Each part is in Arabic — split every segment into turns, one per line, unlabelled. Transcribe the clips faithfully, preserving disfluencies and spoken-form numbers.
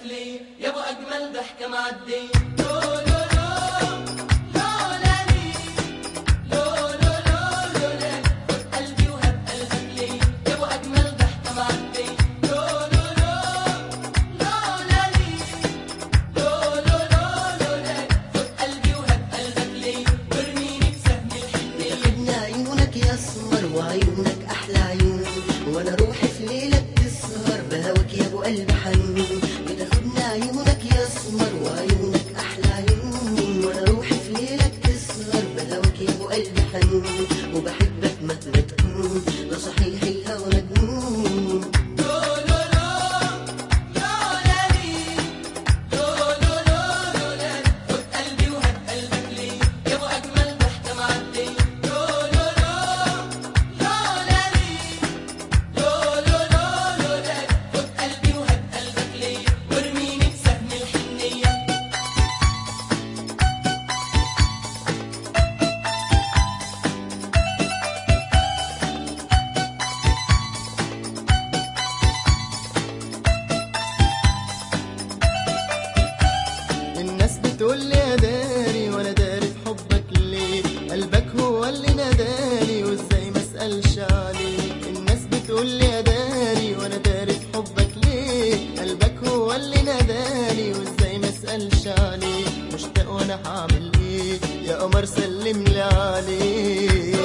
لي يا ابو اجمل ضحكه معدي. لو لو لو لولا لي لو لو لو لولا خد قلبي وهب قلبك لي يا ابو اجمل ضحكه معدي. لو لو لو لولا لي لو لو لو لولا خد قلبي وهب قلبك لي وارميني بسهم الحنيه.
تاخدني عيونك يا اسمر وعيونك احلى عيون، وانا روحي في ليلك تسهر بهواك يا ابو قلب حنون. بتاخدني عيونك يا اسمر وعيونك احلى عيون، وانا روحي في ليلك تسهر بهواك يا ابو قلب حنون. وبحبك مهما تكون لا صحيح الهوى مجنون.
الناس بتقولي يا داري وانا داري في حبك ليه، قلبك هو اللي ناداني وازاي ما اسالش عليه. الناس بتقولي يا داري وانا داري في حبك ليه، قلبك هو اللي ناداني وازاي ما اسالش عليه. مشتاق وانا هعمل ايه يا قمر سلملي عليه.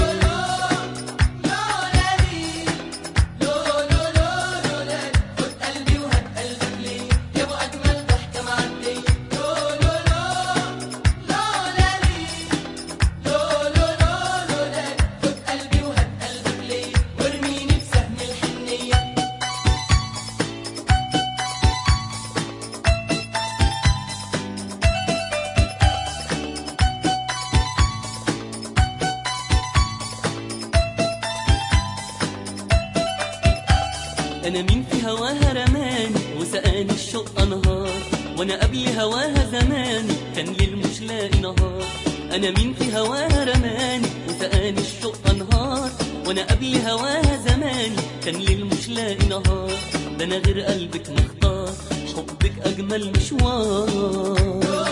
أنا مين في هواها رماني وسقاني الشوق أنهار، وأنا قبل هواها زماني كان ليل مش لاقي نهار. أنا مين في هواها رماني وسقاني الشوق أنهار، وأنا قبل هواها زماني كان ليل مش لاقي نهار. ده أنا غير قلبك مختار حبك أجمل مشوار.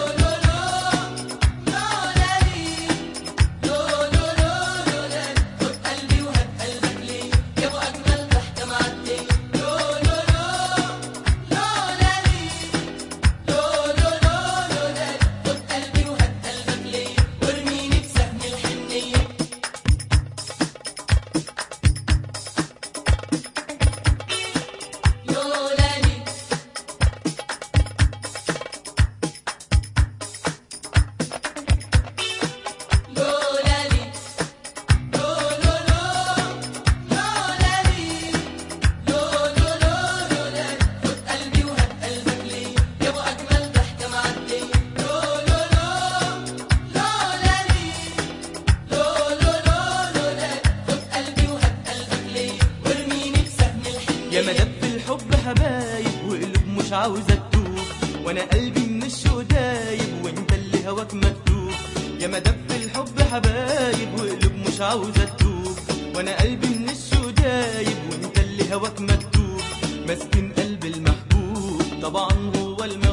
يا مدب الحب حبايب وقلوب مش عاوزة تدوب، وانا قلبي من الشوق دايب وانت اللي هواك مكتوب. يا مدب الحب حبايب وقلوب مش عاوزة تدوب، وانا قلبي من الشوق دايب وانت اللي هواك مكتوب. مسكين قلب المحبوب طبعا هو المحبوب.